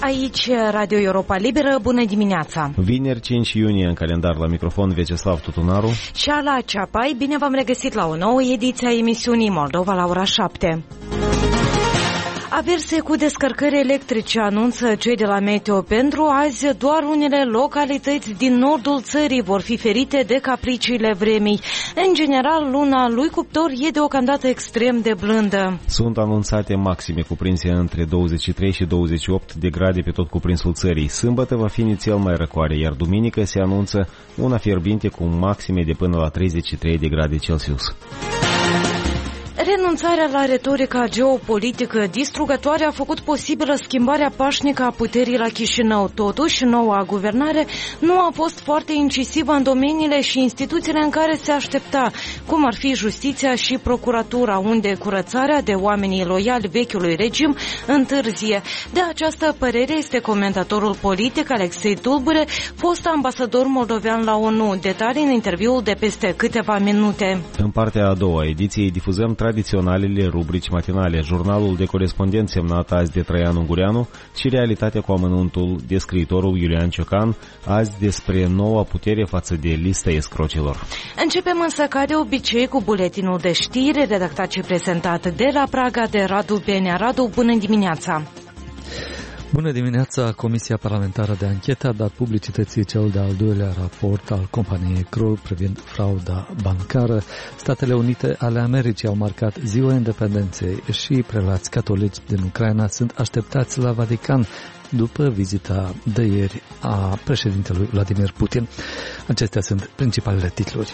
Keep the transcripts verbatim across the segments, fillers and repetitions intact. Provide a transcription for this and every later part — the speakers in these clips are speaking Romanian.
Aici Radio Europa Liberă, bună dimineața! Vineri cinci iunie în calendar, la microfon Vyacheslav Tutunaru și Ala Ceapai. Bine v-am regăsit la o nouă ediție a emisiunii Moldova la ora șapte. Averse cu descărcări electrice, anunță cei de la Meteo pentru azi. Doar unele localități din nordul țării vor fi ferite de capriciile vremii. În general, luna lui Cuptor e deocamdată extrem de blândă. Sunt anunțate maxime cuprinse între douăzeci și trei și douăzeci și opt de grade pe tot cuprinsul țării. Sâmbătă va fi inițial mai răcoare, iar duminică se anunță una fierbinte cu maxime de până la treizeci și trei de grade Celsius. Renunțarea la retorica geopolitică distrugătoare a făcut posibilă schimbarea pașnică a puterii la Chișinău. Totuși, noua guvernare nu a fost foarte incisivă în domeniile și instituțiile în care se aștepta, cum ar fi justiția și procuratura, unde curățarea de oamenii loiali vechiului regim întârzie. De această părere este comentatorul politic Alexei Tulbure, fost ambasador moldovean la ONU. Detalii în interviul de peste câteva minute. În partea a doua ediției difuzăm tradiționalele rubrici matinale, jurnalul de corespondent semnat azi de Traian Ungureanu și realitatea cu amănuntul de scriitorul Iulian Ciocan, azi despre noua putere față de lista escrocilor. Începem însă ca de obicei cu buletinul de știri, redactat și prezentat de la Praga de Radu Benea. Radu, bună dimineața! Bună dimineața! Comisia Parlamentară de Anchetă a dat publicității cel de-al doilea raport al companiei Kroll privind frauda bancară. Statele Unite ale Americii au marcat Ziua Independenței și prelați catolici din Ucraina sunt așteptați la Vatican după vizita de ieri a președintelui Vladimir Putin. Acestea sunt principalele titluri.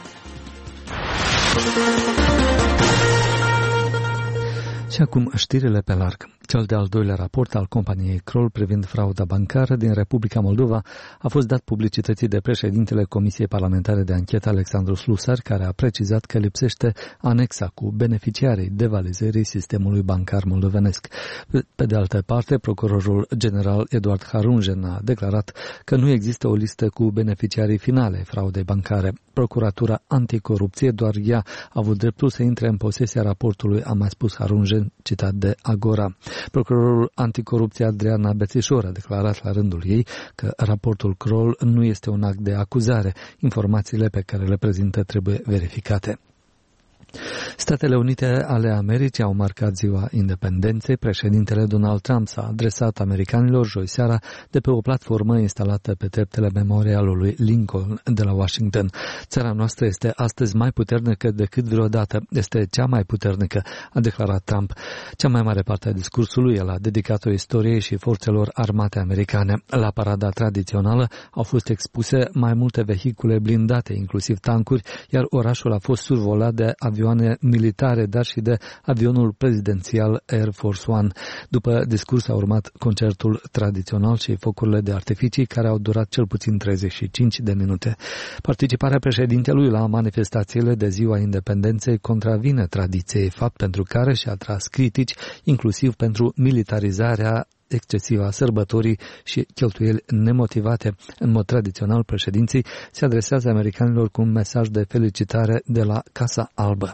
Și acum știrile pe larg. Cel de-al doilea raport al companiei Kroll privind frauda bancară din Republica Moldova a fost dat publicității de președintele Comisiei Parlamentare de Anchetă Alexandru Slusar, care a precizat că lipsește anexa cu beneficiarii devalizării sistemului bancar moldovenesc. Pe de altă parte, procurorul general Eduard Harungen a declarat că nu există o listă cu beneficiarii finale fraudei bancare. Procuratura anticorupție, doar ea a avut dreptul să intre în posesia raportului, a mai spus Harungen, citat de Agora. Procurorul anticorupție Adriana Bețișor a declarat la rândul ei că raportul Kroll nu este un act de acuzare. Informațiile pe care le prezintă trebuie verificate. Statele Unite ale Americii au marcat Ziua Independenței. Președintele Donald Trump s-a adresat americanilor joi seara de pe o platformă instalată pe treptele memorialului Lincoln de la Washington. Țara noastră este astăzi mai puternică decât vreodată. Este cea mai puternică, a declarat Trump. Cea mai mare parte a discursului el a dedicat-o istoriei și forțelor armate americane. La parada tradițională au fost expuse mai multe vehicule blindate, inclusiv tancuri, iar orașul a fost survolat de avioane militare, dar și de avionul prezidențial Air Force One. După discurs a urmat concertul tradițional și focurile de artificii, care au durat cel puțin treizeci și cinci de minute. Participarea președintelui la manifestațiile de Ziua Independenței contravine tradiției, fapt pentru care și-a tras critici, inclusiv pentru militarizarea excesivă a sărbătorii și cheltuieli nemotivate. În mod tradițional, președinții se adresează americanilor cu un mesaj de felicitare de la Casa Albă.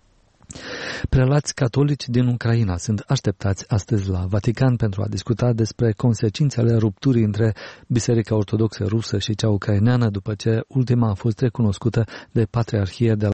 Prelați catolici din Ucraina sunt așteptați astăzi la Vatican pentru a discuta despre consecințele rupturii între Biserica Ortodoxă Rusă și cea ucraineană, după ce ultima a fost recunoscută de Patriarhie de